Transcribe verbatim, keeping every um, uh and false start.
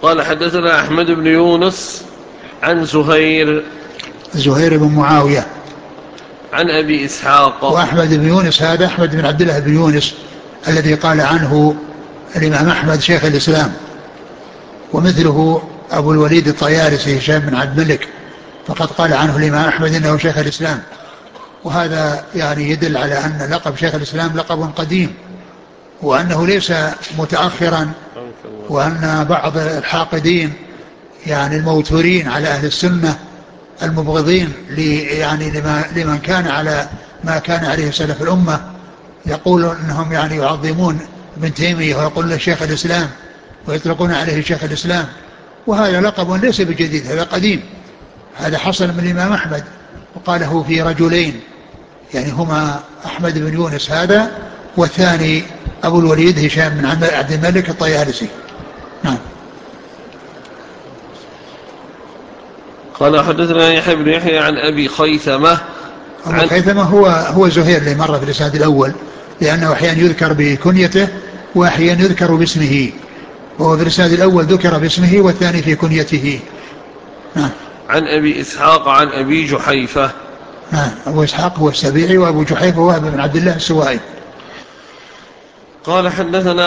قال حدثنا أحمد بن يونس عن زهير زهير بن معاوية عن أبي إسحاق. وأحمد بن يونس هذا أحمد بن عبد الله بن يونس الذي قال عنه الإمام أحمد شيخ الإسلام. ومثله أبو الوليد الطيالسي هشام بن عبد الملك فقد قال عنه الإمام أحمد إنه شيخ الإسلام. وهذا يعني يدل على أن لقب شيخ الإسلام لقب قديم وأنه ليس متأخرا، وأن بعض الحاقدين يعني الموتورين على أهل السنة المبغضين يعني لما لمن كان على ما كان عليه سلف الأمة يقولون أنهم يعني يعظمون ابن تيمية ويقول له شيخ الإسلام ويطلقون عليه شيخ الإسلام، وهذا لقب ليس بجديد، هذا قديم. هذا حصل من الإمام أحمد وقاله في رجلين يعني هما أحمد بن يونس هذا والثاني أبو الوليد هشام بن عبد الملك الطيالسي. نعم. قال حدثنا يحيى بن يحيى عن أبي خيثمة. أبو خيثمة هو هو زهير اللي مر في الإسناد الأول، لأنه أحيانا يذكر بكنيته وأحيانا يذكر باسمه، وهو في الإسناد الأول ذكر باسمه والثاني في كنيته. نعم. عن أبي إسحاق عن أبي جحيفة. نعم. أبو إسحاق هو السبيعي وأبو جحيفة وهب بن عبد الله السوائي. قال حدثنا